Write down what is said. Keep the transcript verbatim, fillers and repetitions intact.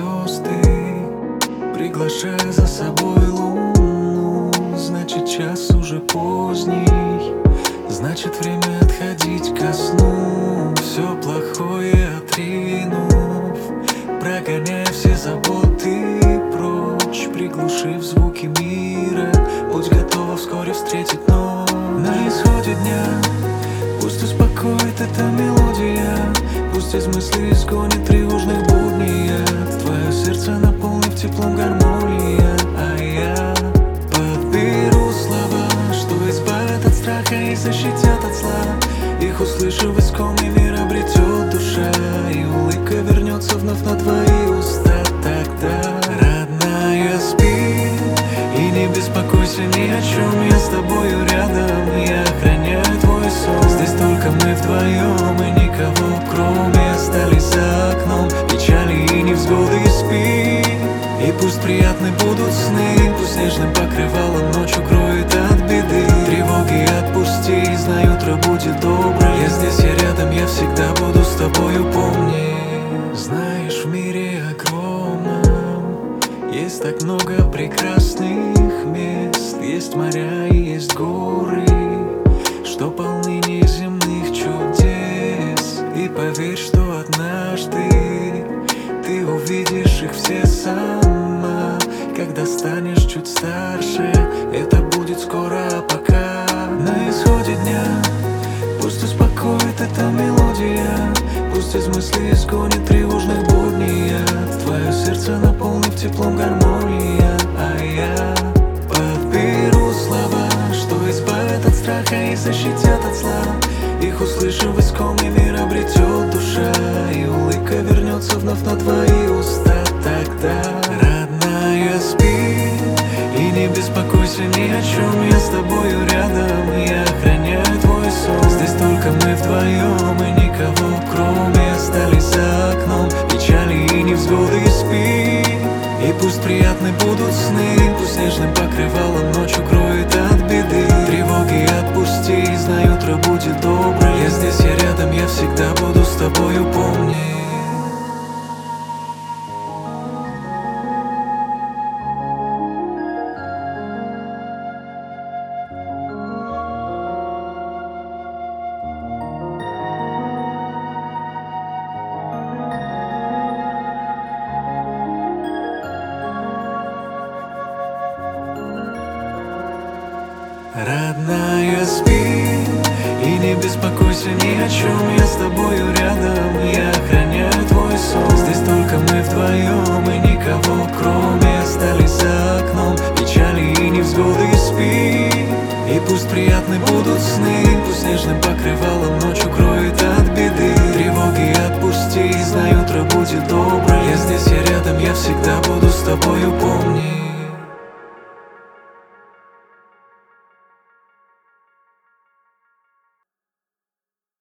звезды, приглашая за собой луну. Значит, час уже поздний, значит, время отходить ко сну. Все плохое отринув, прогоняя все заботы прочь, приглушив звуки мира. Будь готова вскоре встретить ночь. На исходе дня пусть успокоит эта мелодия, пусть из мыслей изгонит тревожных будней. Твое сердце наполнив теплом гармония, а я подберу слова, что избавят от страха и защитят от зла. Их услышав, искомый мир обретет душа, и улыбка вернется вновь на твои уста. Тогда, родная, спи и не беспокойся ни о чем, я с тобою рядом, я охраняю твой сон. Здесь только мы вдвоем и никого кроме. Остались за окном печали и невзгоды. Спи, и пусть приятны будут сны, пусть нежным покрывалом ночь укроет от беды. Тревоги отпусти, знаю, утро будет доброе. Я здесь, я рядом, я всегда буду с тобою, помни. Знаешь, в мире огромном есть так много прекрасных мест. Есть моря и есть горы, что полны неземных чудес. И поверь, что однажды ты увидишь их все сама, когда станешь чуть старше. Это будет скоро, а пока на исходе дня пусть успокоит эта мелодия, пусть из мыслей изгонит тревожных будней. Твое сердце наполнив теплом гармония, а я подберу слова, что избавят от страха и защитят от зла. Их услышав, искомый мир обретет душа, и улыбка вернется вновь на твои уста. Тогда, родная, спи и не беспокойся ни о чем, я с тобою рядом, я охраняю твой сон. Здесь только мы вдвоем и никого кроме. Остались за окном печали и невзгоды. Спи, и пусть приятны будут сны, пусть нежным покрывалом ночь укроет от беды. Тревоги отпусти, знаю, утро будет доброе. Я здесь, я рядом, я всегда буду с тобою, помни. Родная, спи и не беспокойся ни о чем, я с тобою рядом, я охраняю твой сон. Здесь только мы вдвоем и никого кроме. Остались за окном печали и невзгоды. Спи, и пусть приятны будут сны, пусть нежным покрывалом ночь укроет от беды. Тревоги отпусти, знаю, утро будет доброе. Я здесь, я рядом, я всегда буду с тобою, помни.